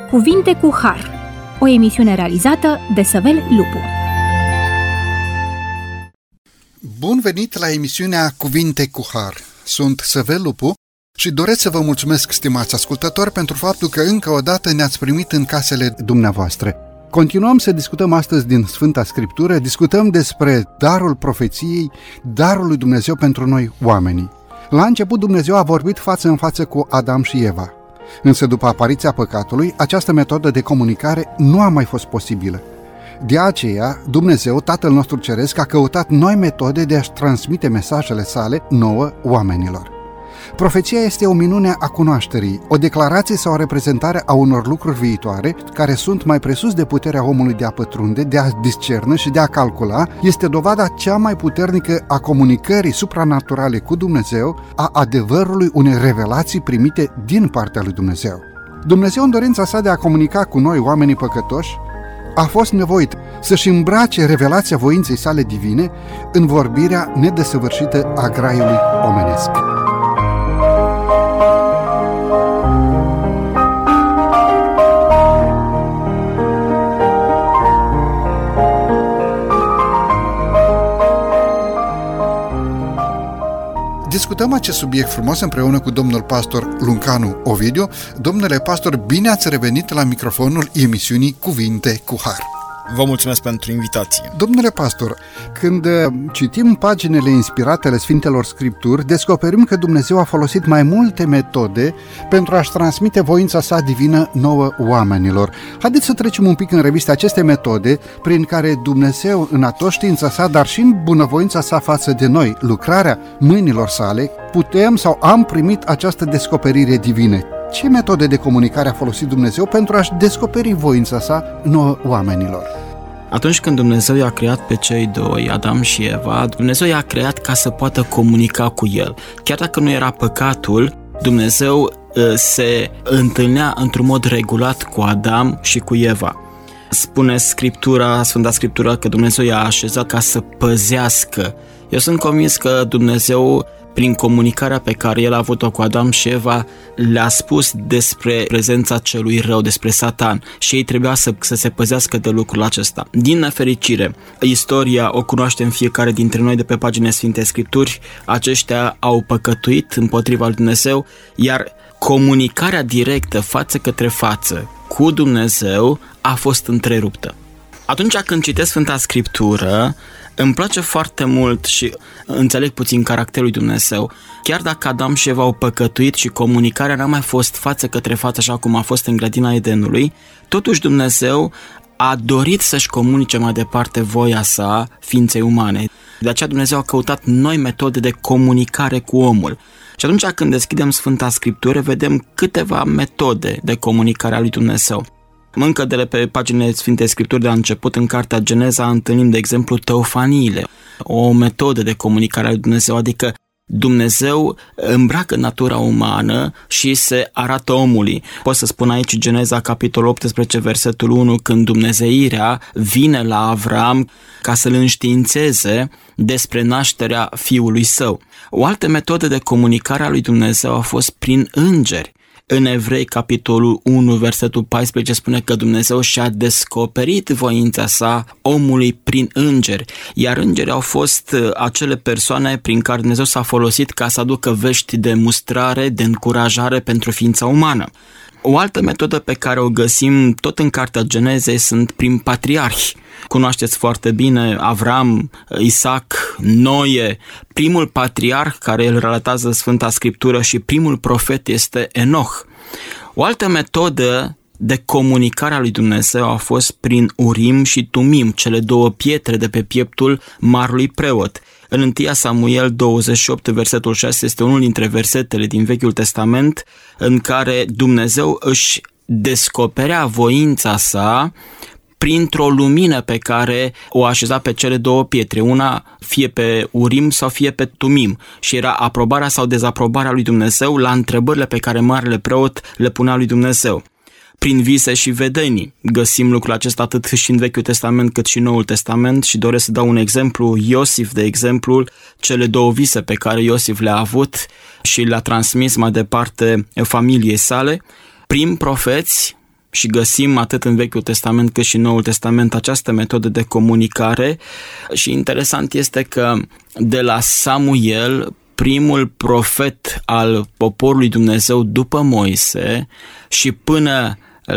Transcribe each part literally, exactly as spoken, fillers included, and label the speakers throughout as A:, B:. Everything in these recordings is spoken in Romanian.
A: Cuvinte cu Har, o emisiune realizată de Săvel Lupu.
B: Bun venit la emisiunea Cuvinte cu Har. Sunt Săvel Lupu și doresc să vă mulțumesc, stimați ascultători, pentru faptul că încă o dată ne-ați primit în casele dumneavoastră. Continuăm să discutăm astăzi din Sfânta Scriptură, discutăm despre darul profeției, darul lui Dumnezeu pentru noi oamenii. La început Dumnezeu a vorbit față în față cu Adam și Eva, însă după apariția păcatului, această metodă de comunicare nu a mai fost posibilă. De aceea, Dumnezeu, Tatăl nostru Ceresc, a căutat noi metode de a-și transmite mesajele sale nouă oamenilor. Profeția este o minune a cunoașterii, o declarație sau o reprezentare a unor lucruri viitoare care sunt mai presus de puterea omului de a pătrunde, de a discerne și de a calcula. Este dovada cea mai puternică a comunicării supranaturale cu Dumnezeu, a adevărului unei revelații primite din partea lui Dumnezeu. Dumnezeu, în dorința sa de a comunica cu noi, oamenii păcătoși, a fost nevoit să-și îmbrace revelația voinței sale divine în vorbirea nedesăvârșită a graiului omenesc. Discutăm acest subiect frumos împreună cu domnul pastor Luncanu Ovidiu. Domnule pastor, bine ați revenit la microfonul emisiunii Cuvinte cu Har.
C: Vă mulțumesc pentru invitație.
B: Domnule pastor, când citim paginile inspirate ale Sfintelor Scripturi, descoperim că Dumnezeu a folosit mai multe metode pentru a-și transmite voința sa divină nouă oamenilor. Haideți să trecem un pic în revistă aceste metode prin care Dumnezeu, în atoștiința sa, dar și în bunăvoința sa față de noi, lucrarea mâinilor sale, putem sau am primit această descoperire divină. Ce metode de comunicare a folosit Dumnezeu pentru a-și descoperi voința sa nouă oamenilor?
D: Atunci când Dumnezeu i-a creat pe cei doi, Adam și Eva, Dumnezeu i-a creat ca să poată comunica cu el. Chiar dacă nu era păcatul, Dumnezeu se întâlnea într-un mod regulat cu Adam și cu Eva. Spune Scriptura, Sfânta Scriptură, că Dumnezeu i-a așezat ca să păzească. Eu sunt convins că Dumnezeu, prin comunicarea pe care El a avut-o cu Adam și Eva, le-a spus despre prezența celui rău, despre Satan, și ei trebuia să, să se păzească de lucrul acesta. Din nefericire, istoria o cunoaștem fiecare dintre noi de pe paginile Sfintei Scripturi. Aceștia au păcătuit împotriva lui Dumnezeu, iar comunicarea directă față către față cu Dumnezeu a fost întreruptă. Atunci când citesc Sfânta Scriptură, îmi place foarte mult și înțeleg puțin caracterul lui Dumnezeu. Chiar dacă Adam și Eva au păcătuit și comunicarea n-a mai fost față către față așa cum a fost în grădina Edenului, totuși Dumnezeu a dorit să-și comunice mai departe voia sa ființei umane. De aceea Dumnezeu a căutat noi metode de comunicare cu omul. Și atunci când deschidem Sfânta Scriptură, vedem câteva metode de comunicare a lui Dumnezeu. Încă de pe paginile Sfintei Scripturi de la început, în cartea Geneza, întâlnim, de exemplu, teofaniile, o metodă de comunicare a lui Dumnezeu, adică Dumnezeu îmbracă natura umană și se arată omului. Pot să spun aici Geneza, capitolul optsprezece, versetul unu, când dumnezeirea vine la Avram ca să-l înștiințeze despre nașterea fiului său. O altă metodă de comunicare a lui Dumnezeu a fost prin îngeri. În Evrei, capitolul unu, versetul paisprezece, spune că Dumnezeu și-a descoperit voința sa omului prin îngeri, iar îngerii au fost acele persoane prin care Dumnezeu s-a folosit ca să aducă vești de mustrare, de încurajare pentru ființa umană. O altă metodă pe care o găsim tot în cartea Genezei sunt prin patriarhi. Cunoașteți foarte bine Avram, Isaac, Noe. Primul patriarh care îl relatează Sfânta Scriptură și primul profet este Enoch. O altă metodă de comunicare a lui Dumnezeu a fost prin Urim și Tumim, cele două pietre de pe pieptul marului preot. În întâi Samuel douăzeci și opt, versetul șase, este unul dintre versetele din Vechiul Testament în care Dumnezeu își descoperea voința sa printr-o lumină pe care o așeza pe cele două pietre, una fie pe Urim sau fie pe Tumim, și era aprobarea sau dezaprobarea lui Dumnezeu la întrebările pe care marele preot le punea lui Dumnezeu. Prin vise și vedenii găsim lucrul acesta atât și în Vechiul Testament cât și în Noul Testament și doresc să dau un exemplu. Iosif, de exemplu, cele două vise pe care Iosif le-a avut și le-a transmis mai departe familiei sale. Prin profeți și găsim atât în Vechiul Testament cât și în Noul Testament această metodă de comunicare și interesant este că de la Samuel, primul profet al poporului Dumnezeu după Moise, și până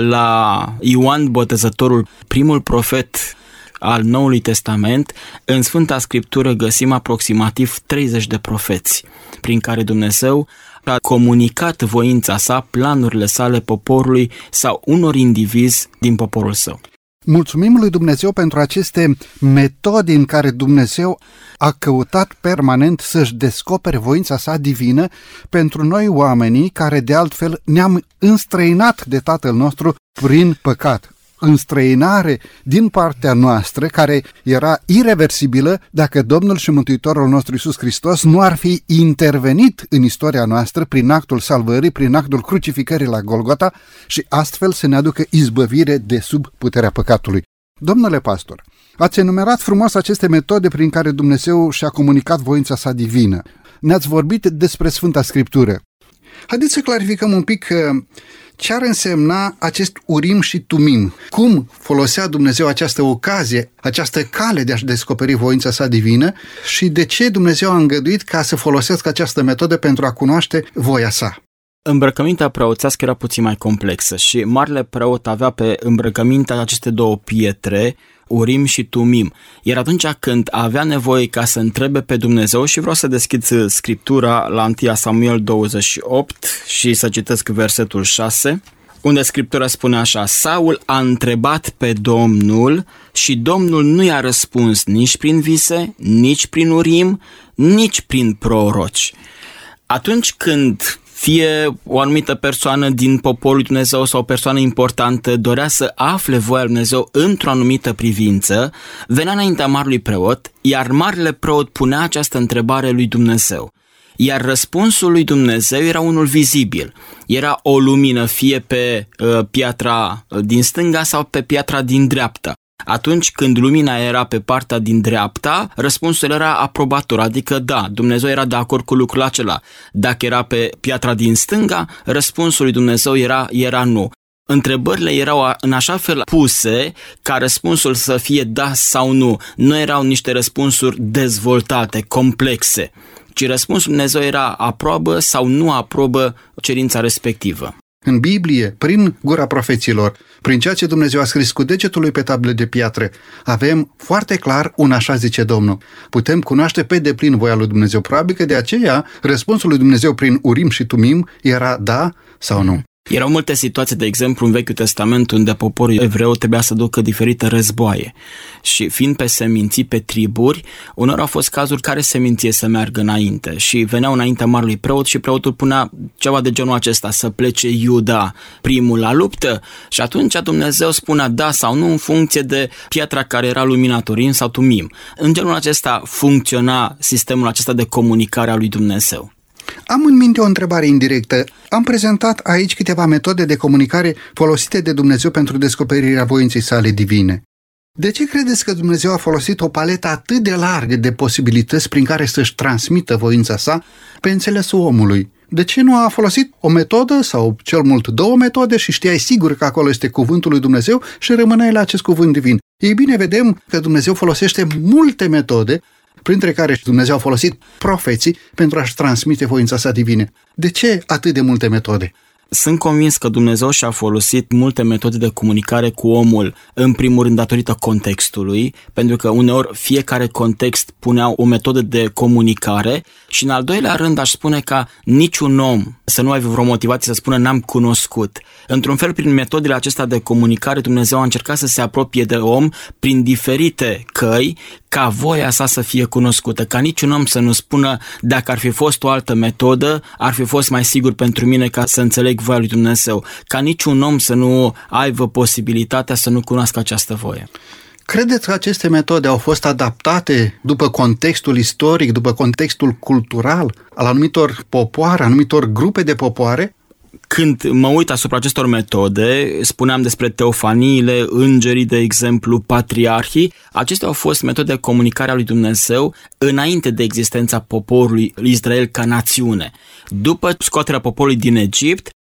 D: la Ioan Botezătorul, primul profet al Noului Testament, în Sfânta Scriptură găsim aproximativ treizeci de profeți prin care Dumnezeu a comunicat voința sa, planurile sale poporului sau unor indivizi din poporul său.
B: Mulțumim lui Dumnezeu pentru aceste metode în care Dumnezeu a căutat permanent să-și descopere voința sa divină pentru noi oamenii care de altfel ne-am înstrăinat de Tatăl nostru prin păcat. Înstrăinare din partea noastră care era ireversibilă dacă Domnul și Mântuitorul nostru Iisus Hristos nu ar fi intervenit în istoria noastră prin actul salvării, prin actul crucificării la Golgota și astfel să ne aducă izbăvire de sub puterea păcatului. Domnule pastor, ați enumerat frumos aceste metode prin care Dumnezeu și-a comunicat voința sa divină. Ne-ați vorbit despre Sfânta Scriptură. Haideți să clarificăm un pic ce ar însemna acest Urim și Tumim. Cum folosea Dumnezeu această ocazie, această cale de a-și descoperi voința sa divină și de ce Dumnezeu a îngăduit ca să folosească această metodă pentru a cunoaște voia sa?
D: Îmbrăcămintea preoțească era puțin mai complexă și marele preot avea pe îmbrăcămintea aceste două pietre, Urim și Tumim. Iar atunci când avea nevoie ca să întrebe pe Dumnezeu, și vreau să deschid Scriptura la întâi Samuel douăzeci și opt și să citesc versetul șase, unde Scriptura spune așa: Saul a întrebat pe Domnul și Domnul nu i-a răspuns nici prin vise, nici prin Urim, nici prin proroci. Atunci când fie o anumită persoană din poporul lui Dumnezeu sau o persoană importantă dorea să afle voia lui Dumnezeu într-o anumită privință, venea înaintea marelui preot, iar marele preot punea această întrebare lui Dumnezeu. Iar răspunsul lui Dumnezeu era unul vizibil. Era o lumină fie pe uh, piatra din stânga sau pe piatra din dreapta. Atunci când lumina era pe partea din dreapta, răspunsul era aprobator, adică da, Dumnezeu era de acord cu lucrul acela. Dacă era pe piatra din stânga, răspunsul lui Dumnezeu era, era nu. Întrebările erau în așa fel puse ca răspunsul să fie da sau nu. Nu erau niște răspunsuri dezvoltate, complexe, ci răspunsul lui Dumnezeu era aprobă sau nu aprobă cerința respectivă.
B: În Biblie, prin gura profeților, prin ceea ce Dumnezeu a scris cu degetul lui pe tablă de piatră, avem foarte clar un așa zice Domnul. Putem cunoaște pe deplin voia lui Dumnezeu. Probabil că de aceea răspunsul lui Dumnezeu prin Urim și Tumim era da sau nu.
D: Erau multe situații, de exemplu, în Vechiul Testament, unde poporul evreu trebuia să ducă diferite războaie. Și fiind pe seminții, pe triburi, unor au fost cazuri care seminție să meargă înainte. Și veneau înaintea marelui preot și preotul punea ceva de genul acesta, să plece Iuda primul la luptă. Și atunci Dumnezeu spunea da sau nu în funcție de piatra care era luminat, Urim sau Tumim. În genul acesta funcționa sistemul acesta de comunicare a lui Dumnezeu.
B: Am în minte o întrebare indirectă. Am prezentat aici câteva metode de comunicare folosite de Dumnezeu pentru descoperirea voinței sale divine. De ce credeți că Dumnezeu a folosit o paletă atât de largă de posibilități prin care să-și transmită voința sa pe înțelesul omului? De ce nu a folosit o metodă sau cel mult două metode și știai sigur că acolo este cuvântul lui Dumnezeu și rămâneai la acest cuvânt divin? Ei bine, vedem că Dumnezeu folosește multe metode, printre care Dumnezeu a folosit profeții pentru a-și transmite voința sa divine. De ce atât de multe metode?
D: Sunt convins că Dumnezeu și-a folosit multe metode de comunicare cu omul, în primul rând datorită contextului, pentru că uneori fiecare context punea o metodă de comunicare și în al doilea rând aș spune ca niciun om să nu aibă vreo motivație să spună n-am cunoscut. Într-un fel, prin metodele acestea de comunicare, Dumnezeu a încercat să se apropie de om prin diferite căi, ca voia sa să fie cunoscută, ca niciun om să nu spună dacă ar fi fost o altă metodă, ar fi fost mai sigur pentru mine ca să înțeleg voia lui Dumnezeu, ca niciun om să nu aibă posibilitatea să nu cunoască această voie.
B: Credeți că aceste metode au fost adaptate după contextul istoric, după contextul cultural al anumitor popoare, anumitor grupe de popoare?
D: Când mă uit asupra acestor metode, spuneam despre teofaniile, îngerii, de exemplu, patriarhii, acestea au fost metode de comunicare a lui Dumnezeu înainte de existența poporului Israel ca națiune. După scoaterea poporului din Egipt,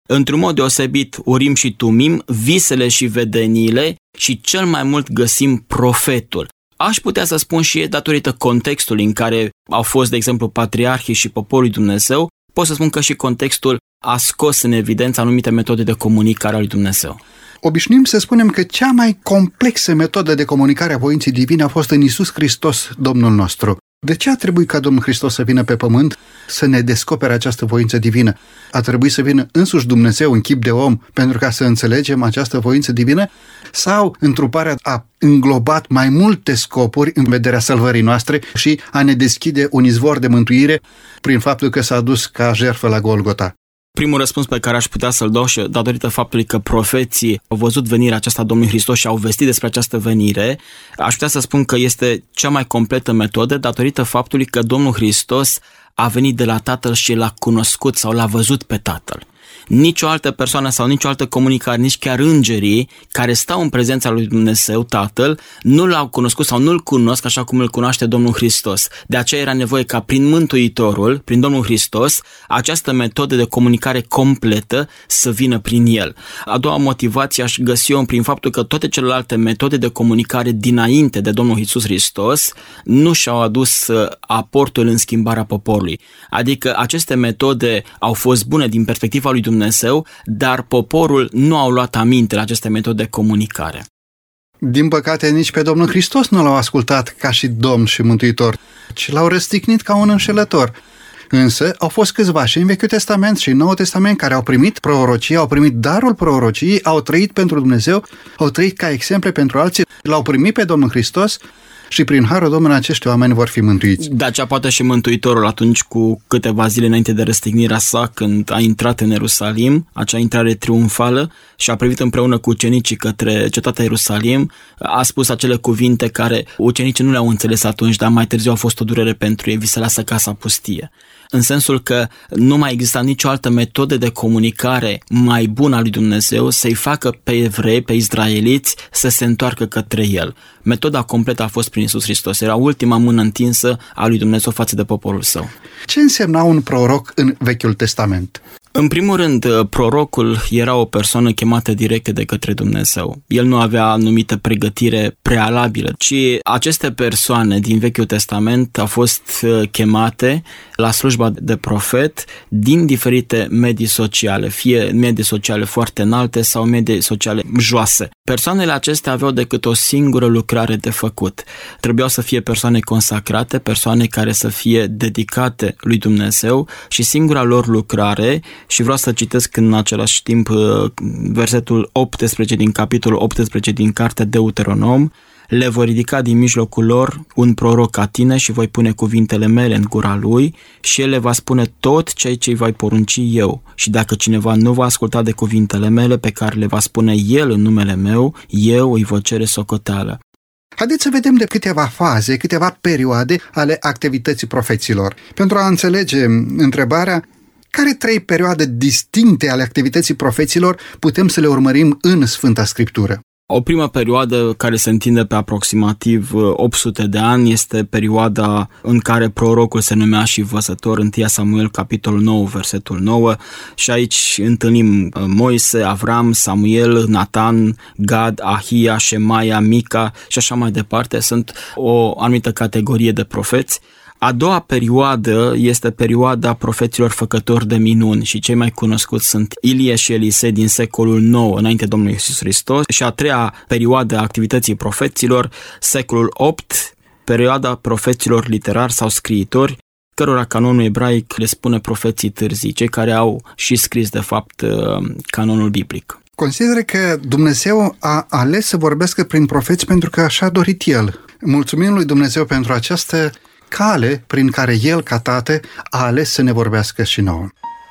D: într-un mod deosebit Urim și Tumim, visele și vedeniile și cel mai mult găsim profetul. Aș putea să spun și datorită contextului în care au fost, de exemplu, patriarhii și poporul lui Dumnezeu, pot să spun că și contextul a scos în evidență anumite metode de comunicare a lui Dumnezeu.
B: Obișnuim să spunem că cea mai complexă metodă de comunicare a voinței divine a fost în Iisus Hristos, Domnul nostru. De ce a trebuit ca Domnul Hristos să vină pe pământ să ne descopere această voință divină? A trebuit să vină însuși Dumnezeu în chip de om pentru ca să înțelegem această voință divină? Sau întruparea a înglobat mai multe scopuri în vederea salvării noastre și a ne deschide un izvor de mântuire prin faptul că s-a dus ca jertfă la Golgota?
D: Primul răspuns pe care aș putea să-l dau și datorită faptului că profeții au văzut venirea aceasta a Domnului Hristos și au vestit despre această venire, aș putea să spun că este cea mai completă metodă datorită faptului că Domnul Hristos a venit de la Tatăl și l-a cunoscut sau l-a văzut pe Tatăl. Nici o altă persoană sau nici o altă comunicare, nici chiar îngerii care stau în prezența lui Dumnezeu Tatăl nu l-au cunoscut sau nu-l cunosc așa cum îl cunoaște Domnul Hristos. De aceea era nevoie ca prin Mântuitorul, prin Domnul Hristos, această metodă de comunicare completă să vină prin el. A doua motivație aș găsi-o prin faptul că toate celelalte metode de comunicare dinainte de Domnul Iisus Hristos nu și-au adus aportul în schimbarea poporului. Adică aceste metode au fost bune din perspectiva lui Dumnezeu, Dumnezeu, dar poporul nu au luat aminte la aceste metode de comunicare.
B: Din păcate, nici pe Domnul Hristos nu l-au ascultat ca și Domn și Mântuitor, ci l-au răstignit ca un înșelător. Însă au fost câțiva și în Vechiul Testament și în Noul Testament care au primit prorocie, au primit darul prorociei, au trăit pentru Dumnezeu, au trăit ca exemple pentru alții, l-au primit pe Domnul Hristos și prin harul Domnului acești oameni vor fi mântuiți.
D: De aceea poate și Mântuitorul atunci cu câteva zile înainte de răstignirea sa, când a intrat în Ierusalim, acea intrare triumfală și a privit împreună cu ucenicii către cetatea Ierusalim, a spus acele cuvinte care ucenicii nu le-au înțeles atunci, dar mai târziu au fost o durere pentru ei, vi se lasă casa pustie. În sensul că nu mai exista nicio altă metodă de comunicare mai bună a lui Dumnezeu să-i facă pe evrei, pe izraeliți, să se întoarcă către el. Metoda completă a fost prin Iisus Hristos. Era ultima mână întinsă a lui Dumnezeu față de poporul său.
B: Ce însemna un proroc în Vechiul Testament?
D: În primul rând, prorocul era o persoană chemată direct de către Dumnezeu. El nu avea anumită pregătire prealabilă, ci aceste persoane din Vechiul Testament au fost chemate la slujba de profet din diferite medii sociale, fie medii sociale foarte înalte sau medii sociale joase. Persoanele acestea aveau decât o singură lucrare de făcut. Trebuiau să fie persoane consacrate, persoane care să fie dedicate lui Dumnezeu și singura lor lucrare. Și vreau să citesc în același timp versetul optsprezece din capitolul optsprezece din cartea Deuteronom. Le voi ridica din mijlocul lor un proroc ca tine și voi pune cuvintele mele în gura lui și el le va spune tot ceea ce îi voi porunci eu. Și dacă cineva nu va asculta de cuvintele mele pe care le va spune el în numele meu, eu îi voi cere socoteală.
B: Haideți să vedem de câteva faze, câteva perioade ale activității profeților. Pentru a înțelege întrebarea, care trei perioade distincte ale activității profeților putem să le urmărim în Sfânta Scriptură?
D: O primă perioadă care se întinde pe aproximativ opt sute de ani este perioada în care prorocul se numea și văzător, întâi Samuel, capitolul nouă, versetul nouă, și aici întâlnim Moise, Avram, Samuel, Natan, Gad, Ahia, Șemaia, Mica și așa mai departe. Sunt o anumită categorie de profeți. A doua perioadă este perioada profeților făcători de minuni și cei mai cunoscuți sunt Ilie și Elisei din secolul nouă înainte Domnului Iisus Hristos, și a treia perioadă a activității profeților, secolul opt, perioada profeților literari sau scriitori, cărora canonul ebraic le spune profeții târzii, cei care au și scris de fapt canonul biblic.
B: Consider că Dumnezeu a ales să vorbească prin profeți pentru că așa a dorit El. Mulțumim lui Dumnezeu pentru această cale prin care El, ca Tată, a ales să ne vorbească și nouă.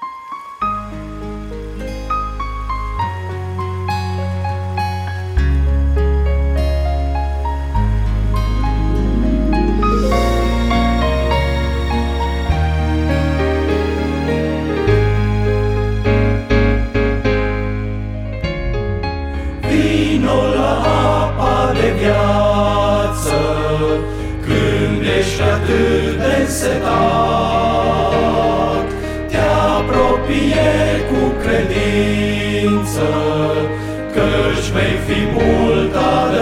E: Vino la apa de viață, când ești atât de însetat, te-a credință, căci vei fi mult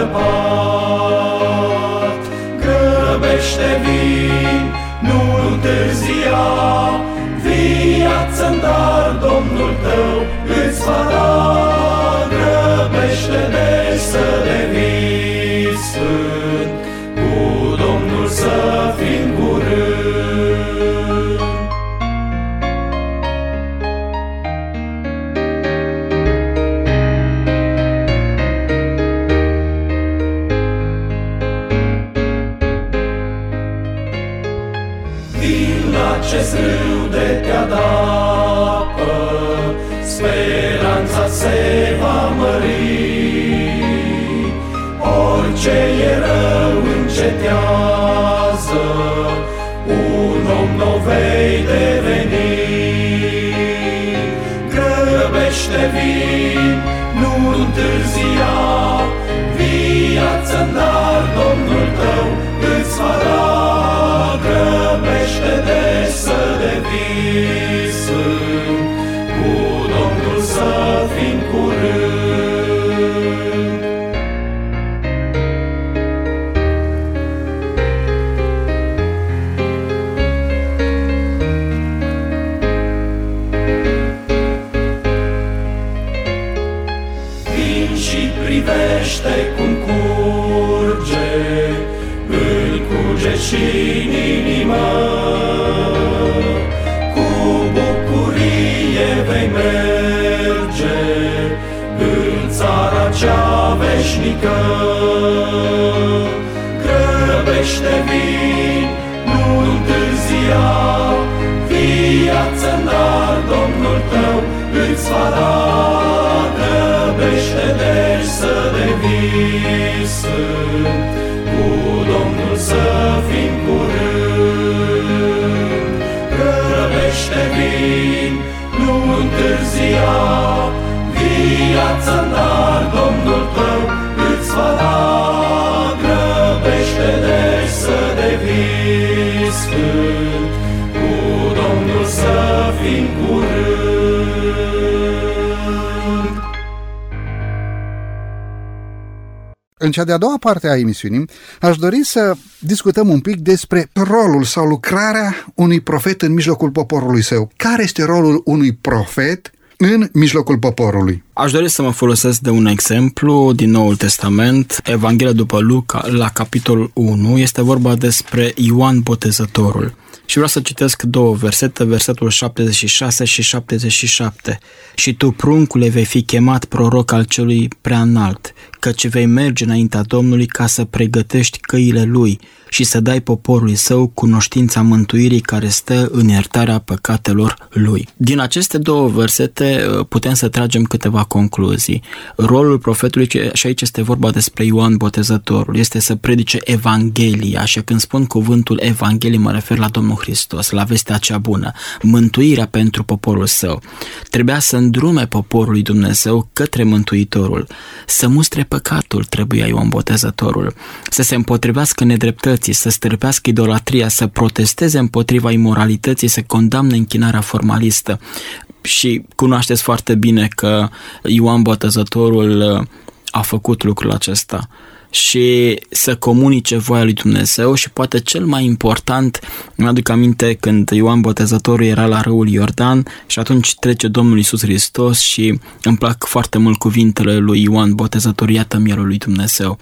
E: adăpat. Grăbește, vin, nu întârzia, viață-n dar Domnul tău îți va da. Grăbește-te să devii sfânt, cu Domnul să fii în curând. Vin la acest râu de te adapă, speranța se va mări. Orice e rău încetează, un om nou vei deveni. Grăbește, vin, nu întârzia, viață-n dar Domnul tău îți va da. Grăbește-te să devii sfânt, cu Domnul să fii în curând. Vin și privește cum curge, îl curge și în inimă. Cu bucurie vei merge în țara cea veșnică. Grăbește, vin, nu întârzia, viață-n dar Domnul tău îți va da. Grăbește-te să devii sfânt, cu Domnul să fii în curând. Grăbește, vin, nu întârzia, viață-n dar Domnul tău îți va da. Grăbește-te să devii sfânt, cu Domnul să fii în curând.
B: În cea de-a doua parte a emisiunii, aș dori să discutăm un pic despre rolul sau lucrarea unui profet în mijlocul poporului său. Care este rolul unui profet în mijlocul poporului?
D: Aș dori să mă folosesc de un exemplu din Noul Testament, Evanghelia după Luca, la capitolul unu, este vorba despre Ioan Botezătorul. Și vreau să citesc două versete, versetul șaptezeci și șase și șaptezeci și șapte. Și tu, pruncule, vei fi chemat proroc al celui preanalt, căci vei merge înaintea Domnului ca să pregătești căile lui și să dai poporului său cunoștința mântuirii care stă în iertarea păcatelor lui. Din aceste două versete putem să tragem câteva concluzii. Rolul profetului, și aici este vorba despre Ioan Botezătorul, este să predice Evanghelia, și când spun cuvântul Evanghelie mă refer la Domnul Hristos, la vestea cea bună, mântuirea pentru poporul său. Trebuia să îndrume poporul lui Dumnezeu către Mântuitorul, să mustre păcatul trebuia Ioan Botezătorul, să se împotrivească nedreptății, să stârpească idolatria, să protesteze împotriva imoralității, să condamne închinarea formalistă. Și cunoașteți foarte bine că Ioan Botezătorul a făcut lucrul acesta. Și să comunice voia lui Dumnezeu și poate cel mai important, îmi aduc aminte când Ioan Botezătorul era la râul Iordan și atunci trece Domnul Iisus Hristos și îmi plac foarte mult cuvintele lui Ioan Botezător, iată mielul lui Dumnezeu.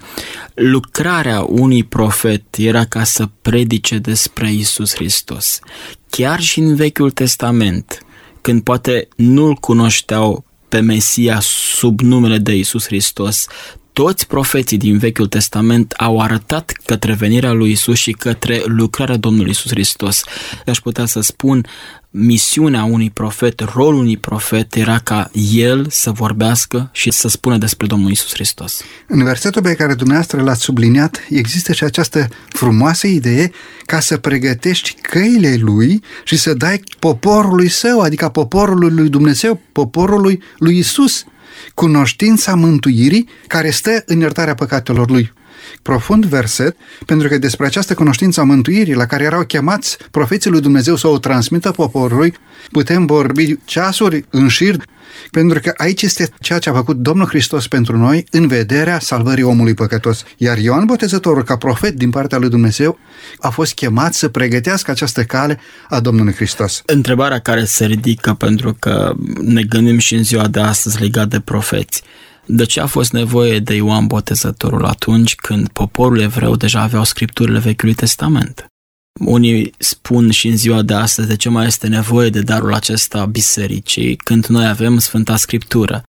D: Lucrarea unui profet era ca să predice despre Iisus Hristos. Chiar și în Vechiul Testament, când poate nu-L cunoșteau pe Mesia sub numele de Iisus Hristos, toți profeții din Vechiul Testament au arătat către venirea lui Iisus și către lucrarea Domnului Iisus Hristos. Aș putea să spun, misiunea unui profet, rolul unui profet era ca el să vorbească și să spună despre Domnul Iisus Hristos.
B: În versetul pe care dumneavoastră l-ați subliniat există și această frumoasă idee ca să pregătești căile lui și să dai poporului său, adică poporului lui Dumnezeu, poporului lui Iisus, cunoștința mântuirii care stă în iertarea păcatelor lui. profund verset, pentru că despre această cunoștință a mântuirii la care erau chemați profeții lui Dumnezeu să o transmită poporului, putem vorbi ceasuri în șir, pentru că aici este ceea ce a făcut Domnul Hristos pentru noi în vederea salvării omului păcătos. Iar Ioan Botezătorul, ca profet din partea lui Dumnezeu, a fost chemat să pregătească această cale a Domnului Hristos.
D: Întrebarea care se ridică, pentru că ne gândim și în ziua de astăzi legat de profeți, de ce a fost nevoie de Ioan Botezătorul atunci când poporul evreu deja aveau scripturile Vechiului Testament? Unii spun și în ziua de astăzi de ce mai este nevoie de darul acesta bisericii când noi avem Sfânta Scriptură.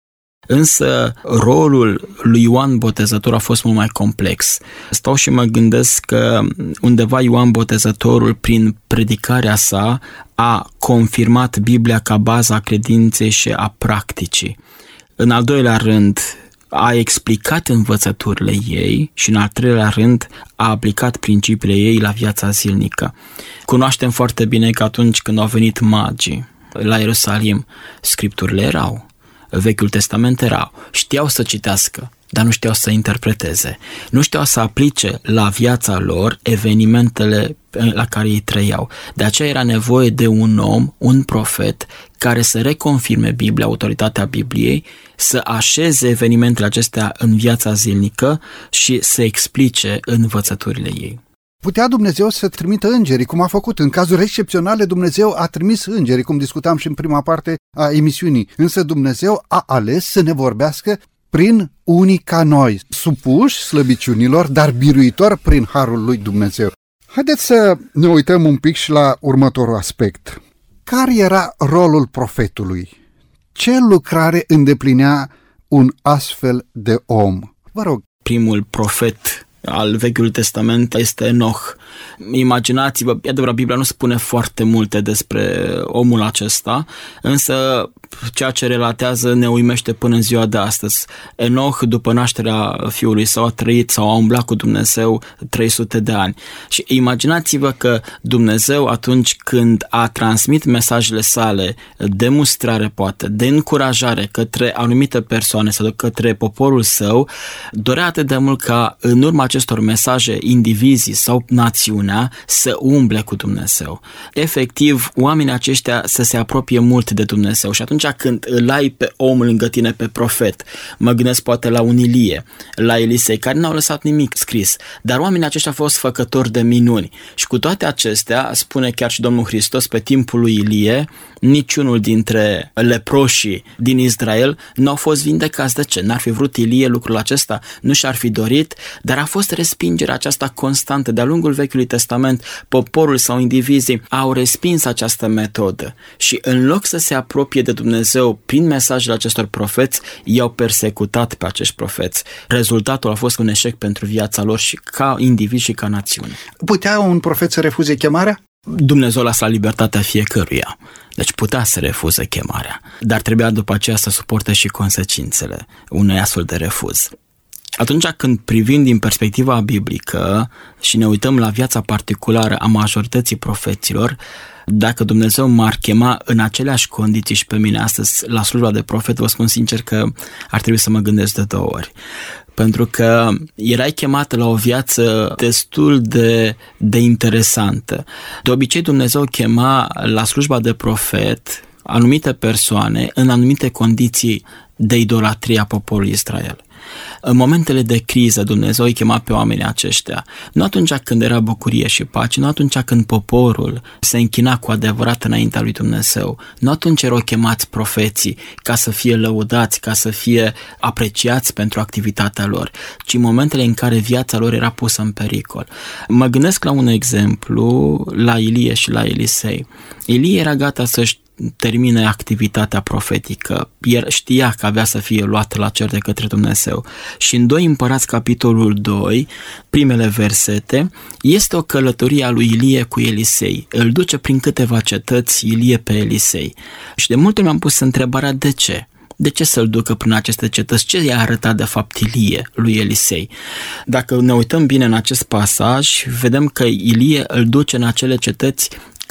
D: Însă rolul lui Ioan Botezătorul a fost mult mai complex. Stau și mă gândesc că undeva Ioan Botezătorul, prin predicarea sa, a confirmat Biblia ca baza credinței și a practicii. În al doilea rând, a explicat învățăturile ei și în al treilea rând a aplicat principiile ei la viața zilnică. Cunoaștem foarte bine că atunci când au venit magii la Ierusalim, scripturile erau, Vechiul Testament erau, știau să citească, dar nu știau să interpreteze, nu știau să aplice la viața lor evenimentele la care ei trăiau. De aceea era nevoie de un om, un profet, care să reconfirme Biblia, autoritatea Bibliei, să așeze evenimentele acestea în viața zilnică și să explice învățăturile ei.
B: Putea Dumnezeu să trimită îngerii, cum a făcut. În cazuri excepționale, Dumnezeu a trimis îngerii, cum discutam și în prima parte a emisiunii. Însă Dumnezeu a ales să ne vorbească prin unii ca noi, supuși slăbiciunilor, dar biruitori prin harul lui Dumnezeu. Haideți să ne uităm un pic și la următorul aspect. Care era rolul profetului? Ce lucrare îndeplinea un astfel de om? Vă rog.
D: Primul profet al Vechiului Testament este Enoch. Imaginați-vă, e adevărat, Biblia nu spune foarte multe despre omul acesta, însă ceea ce relatează ne uimește până în ziua de astăzi. Enoch, după nașterea fiului său, a trăit sau a umblat cu Dumnezeu trei sute de ani. Și imaginați-vă că Dumnezeu, atunci când a transmit mesajele sale de mustrare, poate, de încurajare către anumite persoane sau către poporul său, dorea atât de mult ca în urma acestor mesaje indivizii sau națiunea să umble cu Dumnezeu. Efectiv, oamenii aceștia să se apropie mult de Dumnezeu și atunci când îl ai pe om lângă tine, pe profet, mă gândesc poate la un Ilie, la Elisei, care n-au lăsat nimic scris, dar oamenii aceștia au fost făcători de minuni și cu toate acestea, spune chiar și Domnul Hristos, pe timpul lui Ilie, niciunul dintre leproșii din Israel nu au fost vindecați. De ce? N-ar fi vrut Ilie lucrul acesta? Nu și-ar fi dorit? Dar a fost respingerea aceasta constantă. De-a lungul Vechiului Testament, poporul sau indivizii au respins această metodă și în loc să se apropie de Dumnezeu prin mesajele acestor profeți, i-au persecutat pe acești profeți. Rezultatul a fost un eșec pentru viața lor și ca indivizi și ca națiune.
B: Putea un profet să refuze chemarea?
D: Dumnezeu lasă la libertatea fiecăruia. Deci putea să refuze chemarea, dar trebuia după aceea să suporte și consecințele unui astfel de refuz. Atunci când privim din perspectiva biblică și ne uităm la viața particulară a majorității profeților, dacă Dumnezeu m-ar chema în aceleași condiții și pe mine astăzi la slujba de profet, vă spun sincer că ar trebui să mă gândesc de două ori. Pentru că erai chemat la o viață destul de, de interesantă. De obicei Dumnezeu chema la slujba de profet anumite persoane în anumite condiții de idolatrie a poporului Israel. În momentele de criză Dumnezeu îi chema pe oamenii aceștia, nu atunci când era bucurie și pace, nu atunci când poporul se închina cu adevărat înaintea lui Dumnezeu, nu atunci erau chemați profeții ca să fie lăudați, ca să fie apreciați pentru activitatea lor, ci în momentele în care viața lor era pusă în pericol. Mă gândesc la un exemplu, la Ilie și la Elisei. Ilie era gata să-și termine activitatea profetică. El știa că avea să fie luat la cer de către Dumnezeu. Și în doi Împărați, capitolul doi, primele versete, este o călătorie a lui Ilie cu Elisei. Îl duce prin câteva cetăți Ilie pe Elisei. Și de multe ori mi-am pus întrebarea de ce? De ce să-l ducă prin aceste cetăți? Ce i-a arătat de fapt Ilie lui Elisei? Dacă ne uităm bine în acest pasaj, vedem că Ilie îl duce în acele cetăți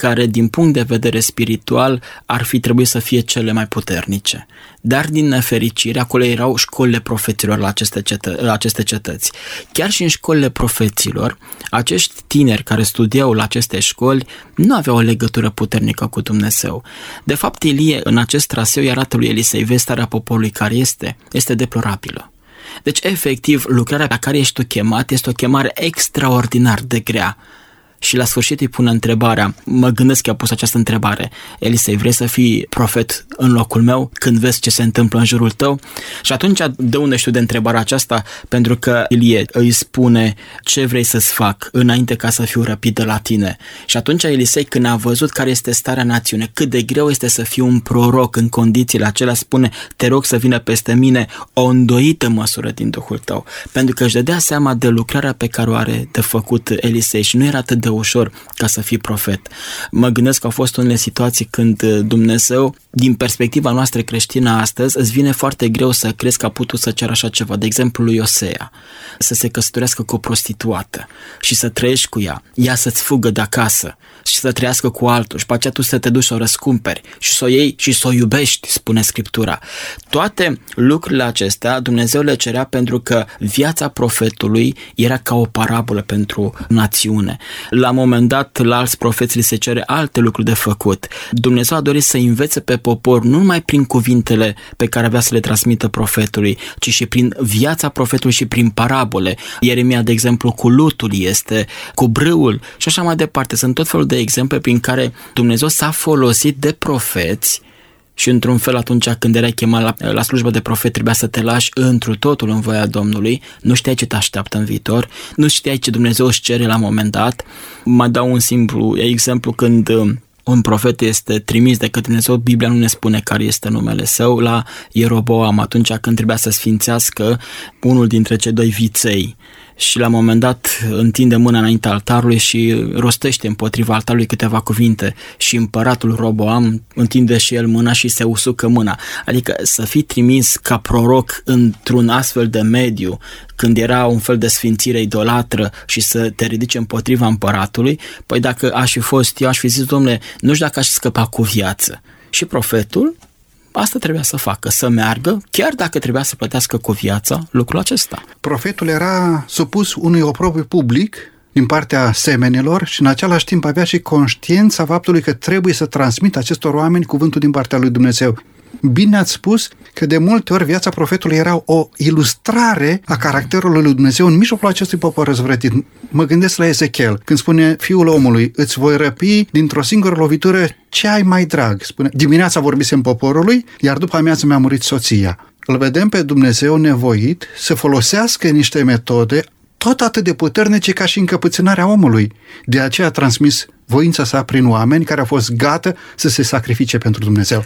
D: care din punct de vedere spiritual ar fi trebuit să fie cele mai puternice. Dar din nefericire, acolo erau școlile profeților la aceste, cetă- la aceste cetăți. Chiar și în școlile profeților, acești tineri care studiau la aceste școli nu aveau o legătură puternică cu Dumnezeu. De fapt, Ilie, în acest traseu, îi arată lui Elisei, vezi starea poporului care este, este deplorabilă. Deci, efectiv, lucrarea pe care ești tu chemat este o chemare extraordinar de grea. Și la sfârșit îi pune întrebarea, mă gândesc că a pus această întrebare, Elisei, vrei să fii profet în locul meu când vezi ce se întâmplă în jurul tău? Și atunci de unde știu de întrebarea aceasta? Pentru că Ilie îi spune ce vrei să-ți fac înainte ca să fiu răpit de la tine. Și atunci Elisei, când a văzut care este starea națiunii, cât de greu este să fii un proroc în condițiile acelea, spune, te rog să vină peste mine o îndoită măsură din Duhul tău. Pentru că își dădea seama de lucrarea pe care o are de făcut Elisei și nu era atât de ușor ca să fii profet. Mă gândesc că au fost unele situații când Dumnezeu, din perspectiva noastră creștină astăzi, îți vine foarte greu să crezi că a putut să ceară așa ceva. De exemplu, lui Osea, să se căsătorească cu o prostituată și să trăiești cu ea, ea să-ți fugă de acasă și să trăiască cu altul și pe aceea tu să te duci să o răscumperi și să o iei și să o iubești, spune Scriptura. Toate lucrurile acestea Dumnezeu le cerea pentru că viața profetului era ca o parabolă pentru națiune. La un moment dat, la alți profeți li se cere alte lucruri de făcut. Dumnezeu a dorit să învețe pe popor nu numai prin cuvintele pe care avea să le transmită profetului, ci și prin viața profetului și prin parabole. Ieremia, de exemplu, cu lutul este, cu brâul și așa mai departe. Sunt tot felul de exemple prin care Dumnezeu s-a folosit de profeți. Și într-un fel atunci când erai chemat la, la slujbă de profet trebuia să te lași întru totul în voia Domnului, nu știai ce te așteaptă în viitor, nu știai ce Dumnezeu își cere la un moment dat. Mai dau un simplu exemplu când un profet este trimis de către Dumnezeu, Biblia nu ne spune care este numele său, la Ieroboam, atunci când trebuia să sfințească unul dintre cei doi viței. Și la un moment dat întinde mâna înaintea altarului și rostește împotriva altarului câteva cuvinte și împăratul Roboam întinde și el mâna și se usucă mâna. Adică să fii trimis ca proroc într-un astfel de mediu, când era un fel de sfințire idolatră și să te ridici împotriva împăratului, păi dacă aș fi fost eu, aș fi zis, domnule, nu știu dacă aș scăpa cu viață. Și profetul asta trebuia să facă, să meargă, chiar dacă trebuia să plătească cu viața lucrul acesta.
B: Profetul era supus unui oprobiu public din partea semenilor și în același timp avea și conștiința faptului că trebuie să transmită acestor oameni cuvântul din partea lui Dumnezeu. Bine ați spus că de multe ori viața profetului era o ilustrare a caracterului lui Dumnezeu în mijlocul acestui popor răzvrătit. Mă gândesc la Ezechiel, când spune Fiul omului, îți voi răpi dintr-o singură lovitură ce ai mai drag. Spune, dimineața vorbisem poporului, iar după amiază mi-a murit soția. Îl vedem pe Dumnezeu nevoit să folosească niște metode tot atât de puternice ca și încăpățânarea omului. De aceea a transmis voința sa prin oameni care au fost gata să se sacrifice pentru Dumnezeu.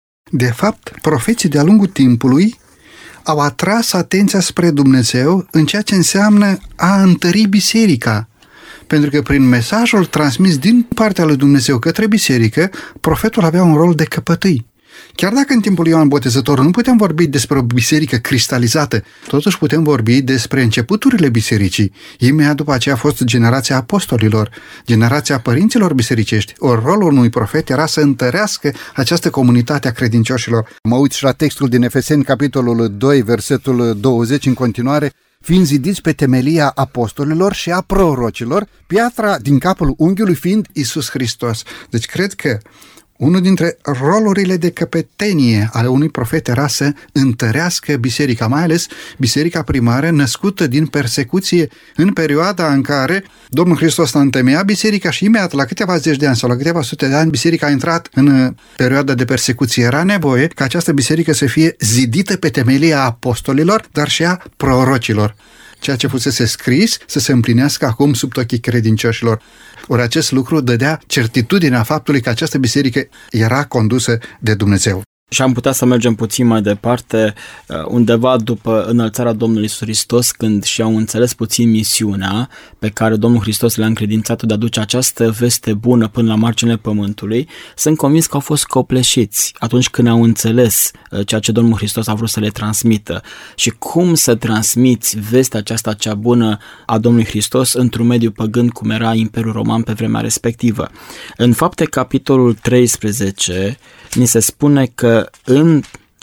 B: De fapt, profeții de-a lungul timpului au atras atenția spre Dumnezeu în ceea ce înseamnă a întări biserica. Pentru că prin mesajul transmis din partea lui Dumnezeu către biserică, profetul avea un rol de căpătâi. Chiar dacă în timpul lui Ioan Botezătorul nu putem vorbi despre o biserică cristalizată, totuși putem vorbi despre începuturile bisericii. Imediat după aceea a fost generația apostolilor, generația părinților bisericești. Ori rolul unui profet era să întărească această comunitate a credincioșilor.
F: Mă uit și la textul din Efeseni, capitolul doi, versetul douăzeci în continuare, fiind zidiți pe temelia apostolilor și a prorocilor, piatra din capul unghiului fiind
B: Iisus Hristos. Deci cred că unul dintre rolurile de căpetenie ale unui profet era să întărească biserica, mai ales biserica primară născută din persecuție în perioada în care Domnul Hristos a întemeiat biserica și imediat la câteva zeci de ani sau la câteva sute de ani biserica a intrat în perioada de persecuție. Era nevoie ca această biserică să fie zidită pe temelia apostolilor, dar și a prorocilor. Ceea ce fusese scris să se împlinească acum sub ochii credincioșilor. Ori acest lucru dădea certitudinea faptului că această biserică era condusă de Dumnezeu.
D: Și am putea să mergem puțin mai departe, undeva după înălțarea Domnului Iisus Hristos, când și-au înțeles puțin misiunea pe care Domnul Hristos le-a încredințat de a duce această veste bună până la marginile pământului, sunt convins că au fost copleșiți atunci când au înțeles ceea ce Domnul Hristos a vrut să le transmită. Și cum să transmiți vestea aceasta cea bună a Domnului Hristos într-un mediu păgân cum era Imperiul Roman pe vremea respectivă. În Fapte, capitolul treisprezece, ni se spune că în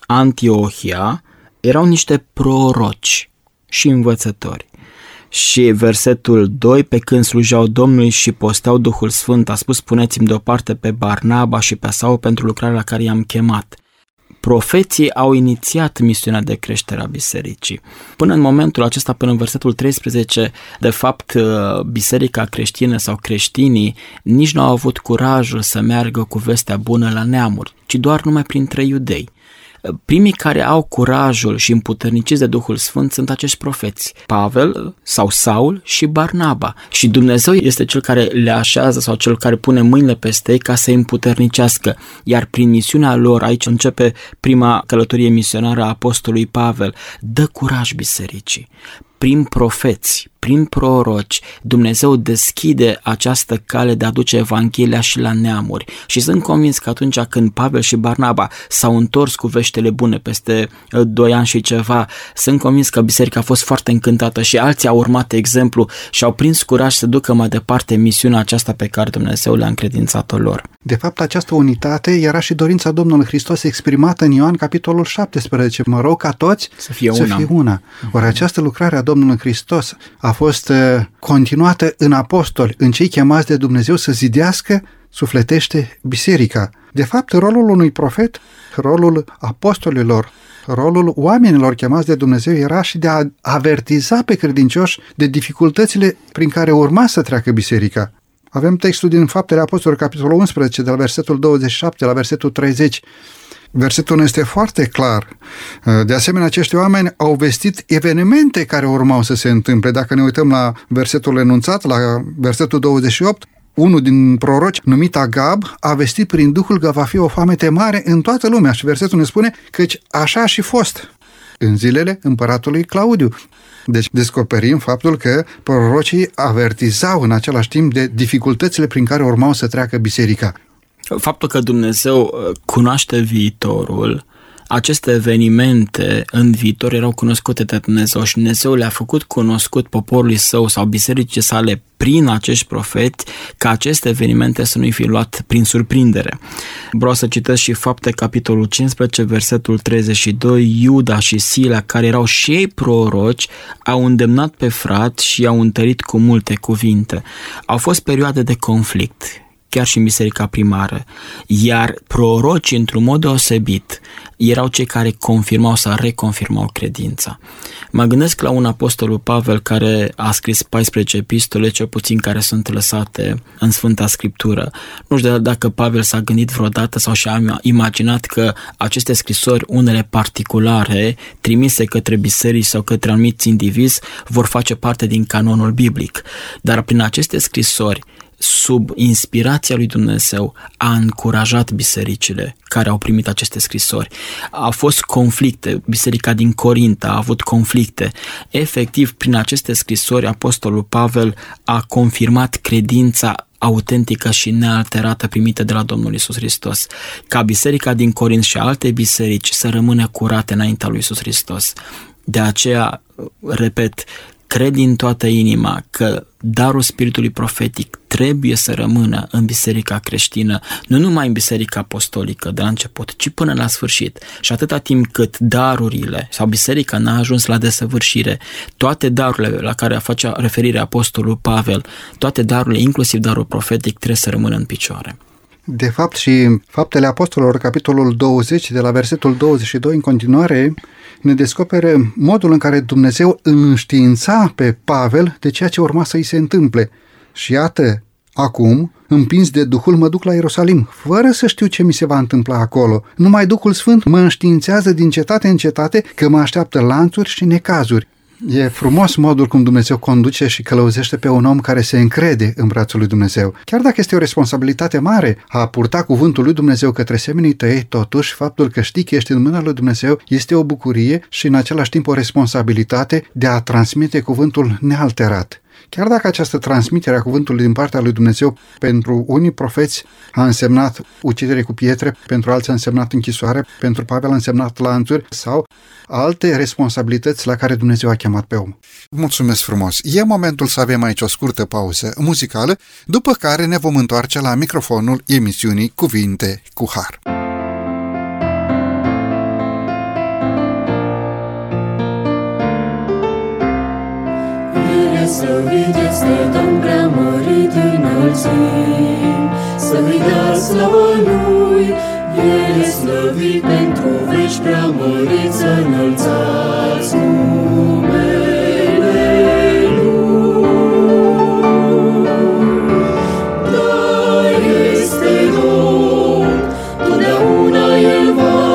D: Antiohia erau niște proroci și învățători. Și versetul doi, pe când slujeau Domnului și posteau Duhul Sfânt, a spus: puneți-mi deoparte pe Barnaba și pe Saul pentru lucrarea la care i-am chemat. Profeții au inițiat misiunea de creștere a bisericii. Până în momentul acesta, până în versetul treisprezece, de fapt, biserica creștină sau creștinii nici nu au avut curajul să meargă cu vestea bună la neamuri, ci doar numai printre iudei. Primii care au curajul și împuterniciți de Duhul Sfânt sunt acești profeți, Pavel sau Saul și Barnaba. Și Dumnezeu este cel care le așează sau cel care pune mâinile peste ei ca să îi împuternicească. Iar prin misiunea lor, aici începe prima călătorie misionară a apostolului Pavel, dă curaj bisericii. Prin profeți, prin proroci, Dumnezeu deschide această cale de a duce Evanghelia și la neamuri. Și sunt convins că atunci când Pavel și Barnaba s-au întors cu veștile bune peste doi ani și ceva, sunt convins că biserica a fost foarte încântată și alții au urmat exemplu și au prins curaj să ducă mai departe misiunea aceasta pe care Dumnezeu le-a încredințat-o lor.
F: De fapt, această unitate era și dorința Domnului Hristos exprimată în Ioan, capitolul șaptesprezece. Mă rog ca toți
D: să fie
F: să
D: una.
F: Fie una. Ori această lucrare a Domnului Hristos a fost continuată în apostoli, în cei chemați de Dumnezeu să zidească sufletește biserica. De fapt, rolul unui profet, rolul apostolilor, rolul oamenilor chemați de Dumnezeu era și de a avertiza pe credincioși de dificultățile prin care urma să treacă biserica. Avem textul din Faptele Apostolilor, capitolul unsprezece, de la versetul douăzeci și șapte la versetul treizeci. Versetul este foarte clar. De asemenea, acești oameni au vestit evenimente care urmau să se întâmple. Dacă ne uităm la versetul enunțat, la versetul douăzeci și opt, unul din proroci, numit Agab, a vestit prin Duhul că va fi o foamete mare în toată lumea. Și versetul ne spune căci așa a și fost în zilele împăratului Claudiu. Deci descoperim faptul că prorocii avertizau în același timp de dificultățile prin care urmau să treacă biserica.
D: Faptul că Dumnezeu cunoaște viitorul, aceste evenimente în viitor erau cunoscute de Dumnezeu și Dumnezeu le-a făcut cunoscut poporului său sau bisericii sale prin acești profeți, ca aceste evenimente să nu-i fi luat prin surprindere. Vreau să citesc și Fapte, capitolul cincisprezece, versetul treizeci și doi. Iuda și Sila, care erau și ei proroci, au îndemnat pe frați și i-au întărit cu multe cuvinte. Au fost perioade de conflict, chiar și în biserica primară, iar prorocii, într-un mod deosebit, erau cei care confirmau sau reconfirmau credința. Mă gândesc la un apostolul Pavel care a scris paisprezece epistole, cel puțin care sunt lăsate în Sfânta Scriptură. Nu știu dacă Pavel s-a gândit vreodată sau și-a imaginat că aceste scrisori, unele particulare, trimise către biserici sau către anumiți indivizi, vor face parte din canonul biblic. Dar prin aceste scrisori, sub inspirația lui Dumnezeu, a încurajat bisericile care au primit aceste scrisori. Au fost conflicte, biserica din Corint a avut conflicte. Efectiv, prin aceste scrisori, apostolul Pavel a confirmat credința autentică și nealterată primită de la Domnul Iisus Hristos. Ca biserica din Corint și alte biserici să rămână curate înaintea lui Iisus Hristos. De aceea, repet, cred din toată inima că darul spiritului profetic trebuie să rămână în biserica creștină, nu numai în biserica apostolică de la început, ci până la sfârșit. Și atâta timp cât darurile sau biserica n-a ajuns la desăvârșire, toate darurile la care face referire apostolul Pavel, toate darurile, inclusiv darul profetic, trebuie să rămână în picioare.
F: De fapt, și Faptele Apostolilor, capitolul douăzeci, de la versetul douăzeci și doi în continuare, ne descoperă modul în care Dumnezeu înștiința pe Pavel de ceea ce urma să îi se întâmple. Și iată, acum, împins de Duhul, mă duc la Ierusalim, fără să știu ce mi se va întâmpla acolo. Numai Duhul Sfânt mă înștiințează din cetate în cetate că mă așteaptă lanțuri și necazuri. E frumos modul cum Dumnezeu conduce și călăuzește pe un om care se încrede în brațul lui Dumnezeu. Chiar dacă este o responsabilitate mare a purta cuvântul lui Dumnezeu către semenii tăi, totuși faptul că știi că ești în mâna lui Dumnezeu este o bucurie și în același timp o responsabilitate de a transmite cuvântul nealterat. Chiar dacă această transmitere a cuvântului din partea lui Dumnezeu pentru unii profeți a însemnat ucidere cu pietre, pentru alții a însemnat închisoare, pentru Pavel a însemnat lanțuri sau alte responsabilități la care Dumnezeu a chemat pe om.
B: Mulțumesc frumos! E momentul să avem aici o scurtă pauză muzicală, după care ne vom întoarce la microfonul emisiunii Cuvinte cu Har.
E: Slăvit este Domn preamărit înălțim, să-i dea slavă Lui, El e slăvit pentru veci preamărit, să înălțați numele Lui. Da, este Domn, totdeauna El va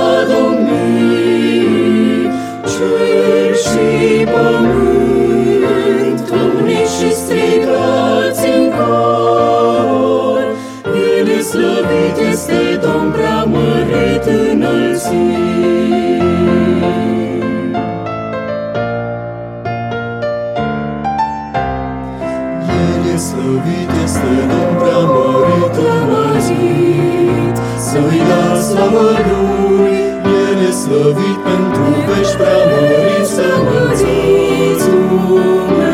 E: domni, cer și pământ. Și strigați în cor, El e slăvit, este Domn preamărit înălțim. El e slăvit, este Domn preamărit înălțit, să-i dați slavă Lui, El e slăvit pentru veci preamărit, să înălțiți numele.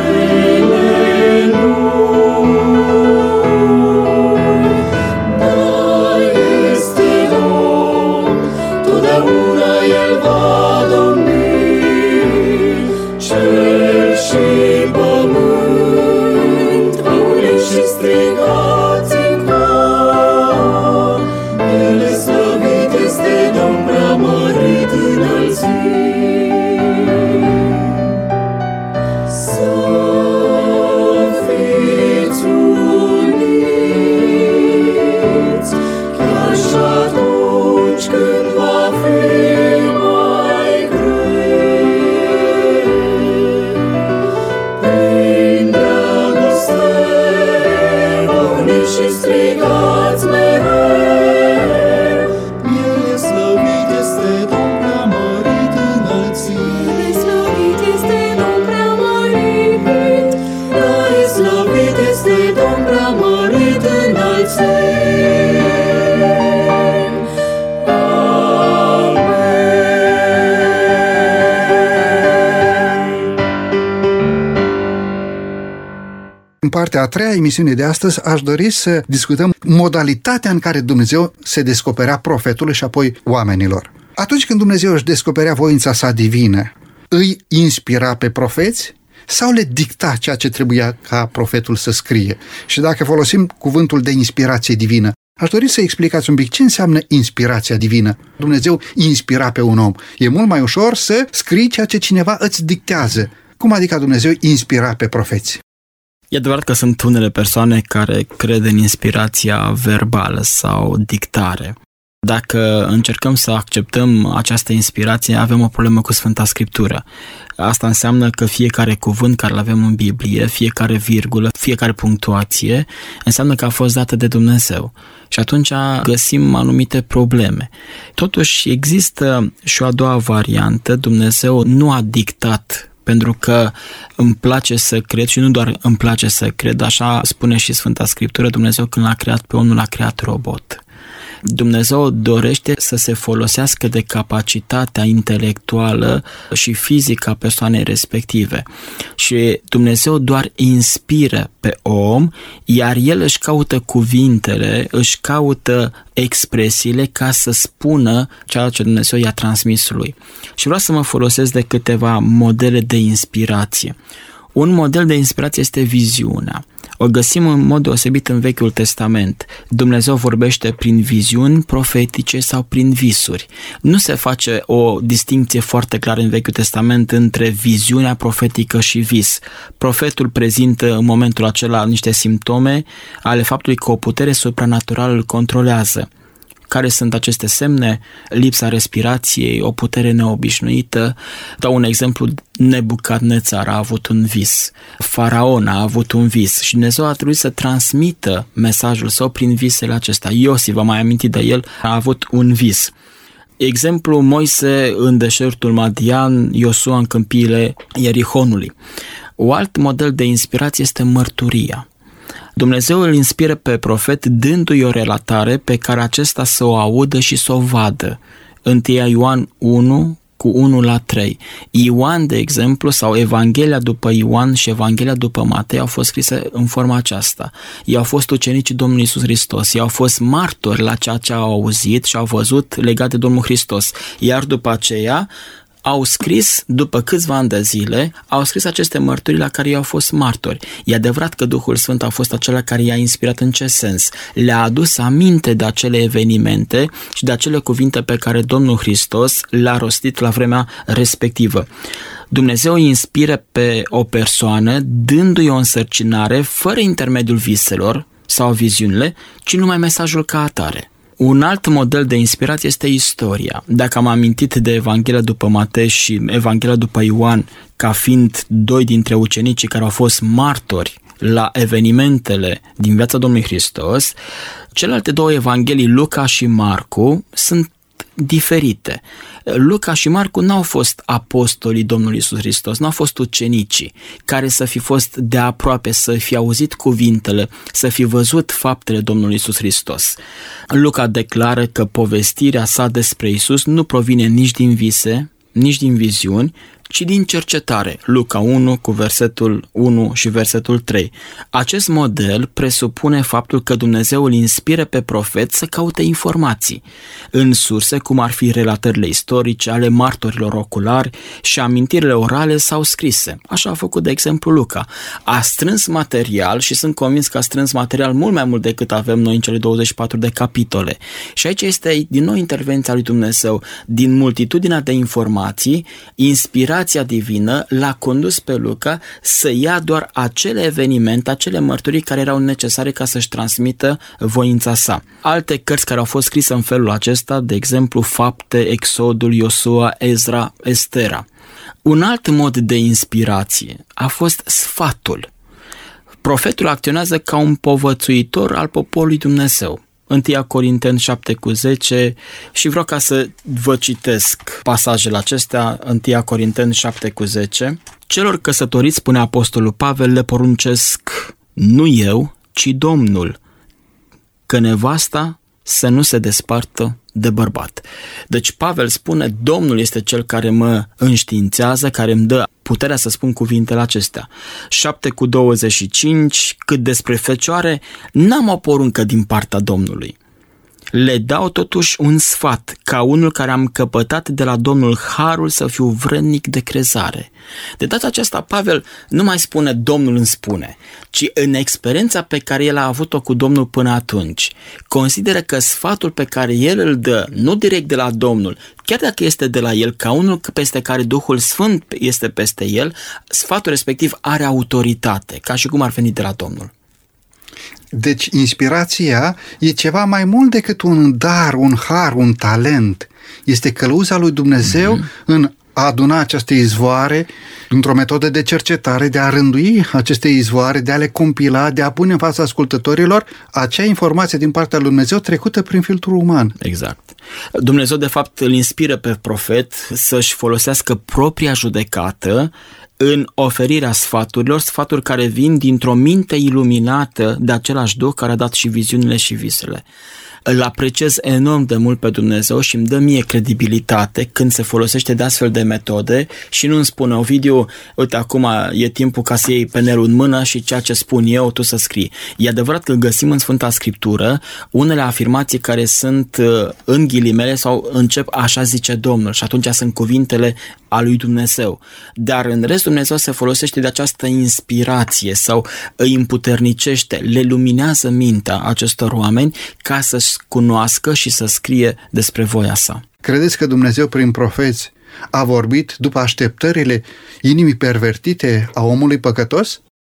F: În partea a treia emisiune de astăzi aș dori să discutăm modalitatea în care Dumnezeu se descoperea profetului și apoi oamenilor. Atunci când Dumnezeu își descoperea voința sa divină, îi inspira pe profeți sau le dicta ceea ce trebuia ca profetul să scrie? Și dacă folosim cuvântul de inspirație divină, aș dori să explicați un pic ce înseamnă inspirația divină. Dumnezeu inspira pe un om. E mult mai ușor să scrii ceea ce cineva îți dictează. Cum adică Dumnezeu inspira pe profeți?
D: E adevărat că sunt unele persoane care cred în inspirația verbală sau dictare. Dacă încercăm să acceptăm această inspirație, avem o problemă cu Sfânta Scriptură. Asta înseamnă că fiecare cuvânt care îl avem în Biblie, fiecare virgulă, fiecare punctuație, înseamnă că a fost dată de Dumnezeu. Și atunci găsim anumite probleme. Totuși există și o a doua variantă. Dumnezeu nu a dictat, pentru că îmi place să cred și nu doar îmi place să cred, așa spune și Sfânta Scriptură, Dumnezeu când l-a creat pe om nu l-a creat robot. Dumnezeu dorește să se folosească de capacitatea intelectuală și fizică a persoanei respective. Și Dumnezeu doar inspiră pe om, iar el își caută cuvintele, își caută expresiile ca să spună ceea ce Dumnezeu i-a transmis lui. Și vreau să mă folosesc de câteva modele de inspirație. Un model de inspirație este viziunea. O găsim în mod deosebit în Vechiul Testament. Dumnezeu vorbește prin viziuni profetice sau prin visuri. Nu se face o distinție foarte clară în Vechiul Testament între viziunea profetică și vis. Profetul prezintă în momentul acela niște simptome ale faptului că o putere supranaturală îl controlează. Care sunt aceste semne? Lipsa respirației, o putere neobișnuită. Dau un exemplu, Nebucadnețar a avut un vis, Faraon a avut un vis și Dumnezeu a trebuit să transmită mesajul său prin visele acestea. Iosif, vă mai aminti de el, a avut un vis. Exemplu, Moise în deșertul Madian, Iosua în câmpiile Ierihonului. Un alt model de inspirație este mărturia. Dumnezeu îl inspiră pe profet dându-i o relatare pe care acesta să o audă și să o vadă. întâi Ioan unu, cu unu la trei. Ioan, de exemplu, sau Evanghelia după Ioan și Evanghelia după Matei au fost scrise în forma aceasta. Ei au fost ucenicii Domnului Iisus Hristos, ei au fost martori la ceea ce au auzit și au văzut legat de Domnul Hristos. Iar după aceea au scris, după câțiva ani de zile, au scris aceste mărturii la care ei au fost martori. E adevărat că Duhul Sfânt a fost acela care i-a inspirat în ce sens? Le-a adus aminte de acele evenimente și de acele cuvinte pe care Domnul Hristos le-a rostit la vremea respectivă. Dumnezeu îi inspiră pe o persoană dându-i o însărcinare fără intermediul viselor sau viziunile, ci numai mesajul ca atare. Un alt model de inspirație este istoria. Dacă am amintit de Evanghelia după Matei și Evanghelia după Ioan ca fiind doi dintre ucenicii care au fost martori la evenimentele din viața Domnului Hristos, celelalte două evanghelii, Luca și Marcu, sunt diferite. Luca și Marcu n-au fost apostolii Domnului Iisus Hristos, n-au fost ucenicii care să fi fost de aproape, să fi auzit cuvintele, să fi văzut faptele Domnului Iisus Hristos. Luca declară că povestirea sa despre Iisus nu provine nici din vise, nici din viziuni, ci din cercetare. Luca unu cu versetul unu și versetul trei. Acest model presupune faptul că Dumnezeu îl inspiră pe profet să caute informații în surse cum ar fi relatările istorice ale martorilor oculari și amintirile orale sau scrise. Așa a făcut, de exemplu, Luca. A strâns material și sunt convins că a strâns material mult mai mult decât avem noi în cele douăzeci și patru de capitole. Și aici este din nou intervenția lui Dumnezeu. Din multitudinea de informații, inspirația divină l-a condus pe Luca să ia doar acele evenimente, acele mărturii care erau necesare ca să-și transmită voința sa. Alte cărți care au fost scrise în felul acesta, de exemplu Fapte, Exodul, Iosua, Ezra, Estera. Un alt mod de inspirație a fost sfatul. Profetul acționează ca un povățuitor al poporului Dumnezeu. întâi Corinteni șapte cu zece și vreau ca să vă citesc pasajele acestea, întâi Corinteni șapte cu zece. Celor căsătoriți, spune apostolul Pavel, le poruncesc nu eu, ci Domnul, că nevasta să nu se despartă de bărbat. Deci Pavel spune, Domnul este cel care mă înștiințează, care îmi dă puterea să spun cuvintele acestea. șapte cu douăzeci și cinci, cât despre fecioare, n-am o poruncă din partea Domnului. Le dau totuși un sfat, ca unul care am căpătat de la Domnul harul să fiu vrednic de crezare. De data aceasta, Pavel nu mai spune Domnul îmi spune, ci în experiența pe care el a avut-o cu Domnul până atunci, consideră că sfatul pe care el îl dă, nu direct de la Domnul, chiar dacă este de la el, ca unul peste care Duhul Sfânt este peste el, sfatul respectiv are autoritate, ca și cum ar veni de la Domnul.
F: Deci inspirația e ceva mai mult decât un dar, un har, un talent. Este călăuza lui Dumnezeu mm-hmm. în a aduna aceste izvoare într-o metodă de cercetare, de a rândui aceste izvoare, de a le compila, de a pune în fața ascultătorilor acea informație din partea lui Dumnezeu trecută prin filtrul uman.
D: Exact. Dumnezeu, de fapt, îl inspiră pe profet să-și folosească propria judecată în oferirea sfaturilor, sfaturi care vin dintr-o minte iluminată de același Duh care a dat și viziunile și visele. Îl apreciez enorm de mult pe Dumnezeu și îmi dă mie credibilitate când se folosește de astfel de metode și nu îmi spune, Ovidiu, uite, acum e timpul ca să iei penelul în mână și ceea ce spun eu, tu să scrii. E adevărat că găsim în Sfânta Scriptură unele afirmații care sunt în ghilimele sau încep așa zice Domnul și atunci sunt cuvintele a lui Dumnezeu. Dar în rest Dumnezeu se folosește de această inspirație sau îi împuternicește, le luminează mintea acestor oameni ca să cunoască și să scrie despre voia sa.
F: Credeți că Dumnezeu prin profeți a vorbit după așteptările inimii pervertite a omului păcătos?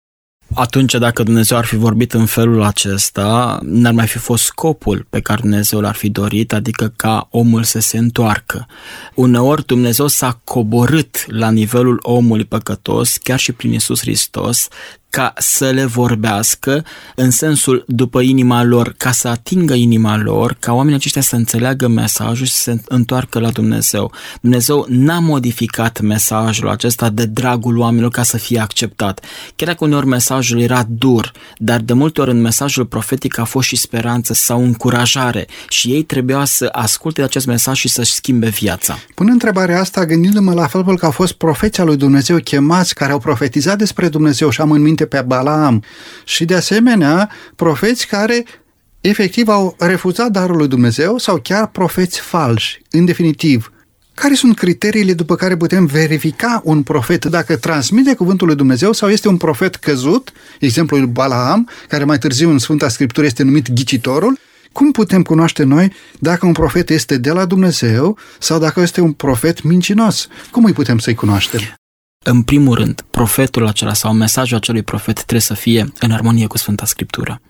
D: Atunci, dacă Dumnezeu ar fi vorbit în felul acesta, n-ar mai fi fost scopul pe care Dumnezeu l-ar fi dorit, adică ca omul să se întoarcă. Uneori Dumnezeu s-a coborât la nivelul omului păcătos, chiar și prin Iisus Hristos, ca să le vorbească în sensul după inima lor, ca să atingă inima lor, ca oamenii aceștia să înțeleagă mesajul și să se întoarcă la Dumnezeu. Dumnezeu n-a modificat mesajul acesta de dragul oamenilor ca să fie acceptat. Chiar dacă uneori mesajul era dur, dar de multe ori în mesajul profetic a fost și speranță sau încurajare și ei trebuia să asculte acest mesaj și să-și schimbe viața.
F: Pun întrebarea asta gândindu-mă la faptul că au fost profeții al lui Dumnezeu chemați care au profetizat despre Dumnezeu și am în minte pe Balaam și de asemenea profeți care efectiv au refuzat darul lui Dumnezeu sau chiar profeți falși. În definitiv, care sunt criteriile după care putem verifica un profet dacă transmite cuvântul lui Dumnezeu sau este un profet căzut, exemplul lui Balaam, care mai târziu în Sfânta Scriptură este numit ghicitorul? Cum putem cunoaște noi dacă un profet este de la Dumnezeu sau dacă este un profet mincinos? Cum îi putem să-i cunoaștem?
D: În primul rând, profetul acela sau mesajul acelui profet trebuie să fie în armonie cu Sfânta Scriptură.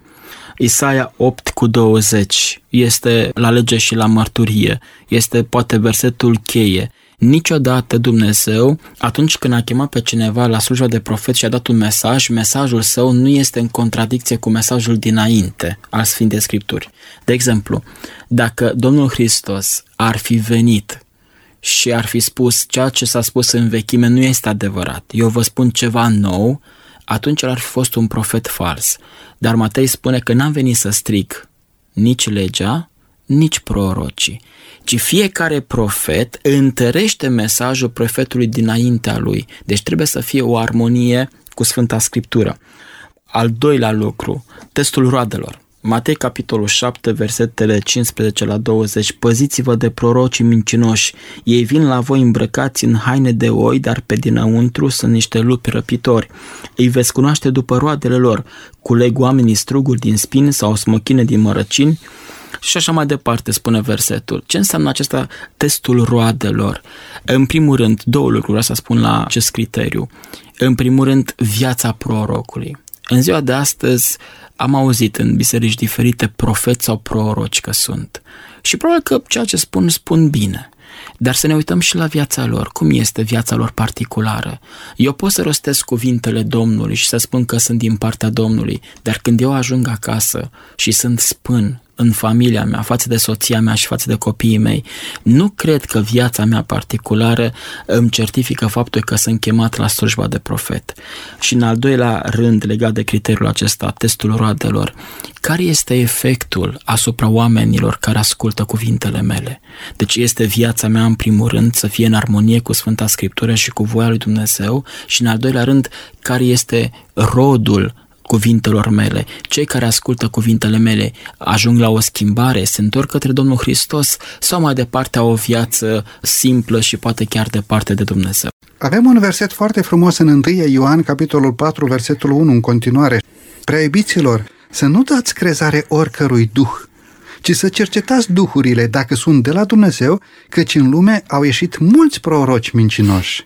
D: Isaia opt cu douăzeci este la lege și la mărturie, este poate versetul cheie. Niciodată Dumnezeu, atunci când a chemat pe cineva la slujba de profet și a dat un mesaj, mesajul său nu este în contradicție cu mesajul dinainte al Sfintei Scripturi. De exemplu, dacă Domnul Hristos ar fi venit și ar fi spus ceea ce s-a spus în vechime nu este adevărat, eu vă spun ceva nou, atunci el ar fi fost un profet fals. Dar Matei spune că n-am venit să stric nici legea, nici prorocii, ci fiecare profet întărește mesajul profetului dinaintea lui. Deci trebuie să fie o armonie cu Sfânta Scriptură. Al doilea lucru, testul roadelor. Matei, capitolul șapte, versetele cincisprezece la douăzeci. Păziți-vă de prorocii mincinoși. Ei vin la voi îmbrăcați în haine de oi, dar pe dinăuntru sunt niște lupi răpitori. Îi veți cunoaște după roadele lor. Culeg oamenii struguri din spini sau smochine din mărăcini. Și așa mai departe, spune versetul. Ce înseamnă acesta testul roadelor? În primul rând, două lucruri, asta spun la acest criteriu. În primul rând, viața prorocului. În ziua de astăzi am auzit în biserici diferite profeți sau proroci că sunt. Și probabil că ceea ce spun, spun bine. Dar să ne uităm și la viața lor. Cum este viața lor particulară? Eu pot să rostesc cuvintele Domnului și să spun că sunt din partea Domnului, dar când eu ajung acasă și sunt spân în familia mea, față de soția mea și față de copiii mei, nu cred că viața mea particulară îmi certifică faptul că sunt chemat la slujba de profet. Și în al doilea rând, legat de criteriul acesta, testul roadelor, care este efectul asupra oamenilor care ascultă cuvintele mele? Deci este viața mea în primul rând să fie în armonie cu Sfânta Scriptură și cu voia lui Dumnezeu și în al doilea rând, care este rodul cuvintelor mele. Cei care ascultă cuvintele mele ajung la o schimbare, se întorc către Domnul Hristos sau mai departe au o viață simplă și poate chiar departe de Dumnezeu.
F: Avem un verset foarte frumos în întâi Ioan, capitolul patru, versetul unu, în continuare. Prea iubiților, să nu dați crezare oricărui duh, ci să cercetați duhurile dacă sunt de la Dumnezeu, căci în lume au ieșit mulți proroci mincinoși.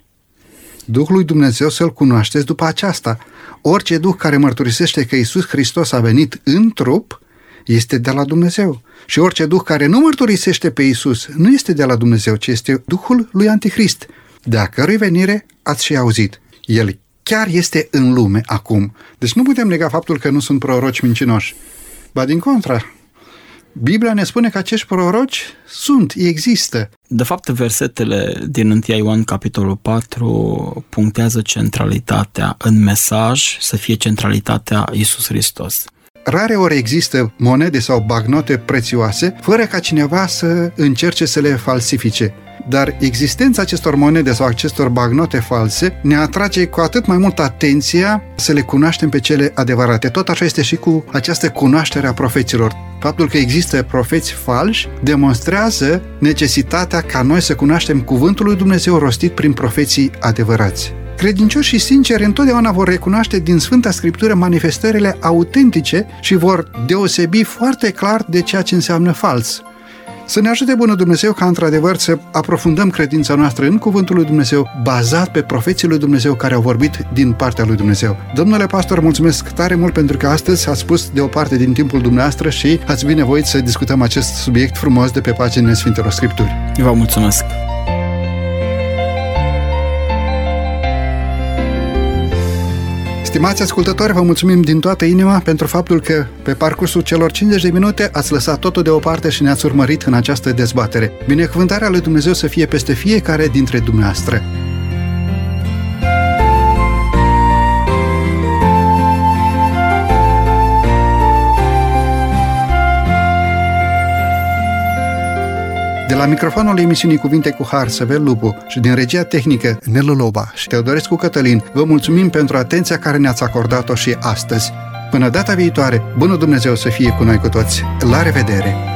F: Duhul lui Dumnezeu să-L cunoașteți după aceasta. Orice duh care mărturisește că Iisus Hristos a venit în trup este de la Dumnezeu. Și orice duh care nu mărturisește pe Iisus nu este de la Dumnezeu, ci este duhul lui Antichrist, de a cărui venire ați și auzit. El chiar este în lume acum. Deci nu putem nega faptul că nu sunt proroci mincinoși. Ba din contra, Biblia ne spune că acești proroci sunt, există.
D: De fapt, versetele din întâi Ioan, capitolul patru, punctează centralitatea în mesaj, să fie centralitatea Iisus Hristos.
F: Rare ori există monede sau bagnote prețioase, fără ca cineva să încerce să le falsifice. Dar existența acestor monede sau acestor bagnote false ne atrage cu atât mai mult atenția să le cunoaștem pe cele adevărate. Tot așa este și cu această cunoaștere a profeților. Faptul că există profeți falși demonstrează necesitatea ca noi să cunoaștem cuvântul lui Dumnezeu rostit prin profeții adevărați. Credincioși și sinceri întotdeauna vor recunoaște din Sfânta Scriptură manifestările autentice și vor deosebi foarte clar de ceea ce înseamnă fals. Să ne ajute bunul Dumnezeu ca într-adevăr să aprofundăm credința noastră în Cuvântul lui Dumnezeu, bazat pe profeții lui Dumnezeu care au vorbit din partea lui Dumnezeu. Domnule pastor, mulțumesc tare mult pentru că astăzi ați spus de o parte din timpul dumneavoastră și ați binevoit să discutăm acest subiect frumos de pe paginile Sfintelor Scripturi.
D: Vă mulțumesc!
F: Stimați ascultători, vă mulțumim din toată inima pentru faptul că pe parcursul celor cincizeci de minute ați lăsat totul deoparte și ne-ați urmărit în această dezbatere. Binecuvântarea lui Dumnezeu să fie peste fiecare dintre dumneavoastră. De la microfonul emisiunii Cuvinte cu Har, Săvel Lupu, și din regia tehnică Nelu Loba și Teodorescu Cătălin, vă mulțumim pentru atenția care ne-ați acordat-o și astăzi. Până data viitoare, bunul Dumnezeu să fie cu noi cu toți. La revedere!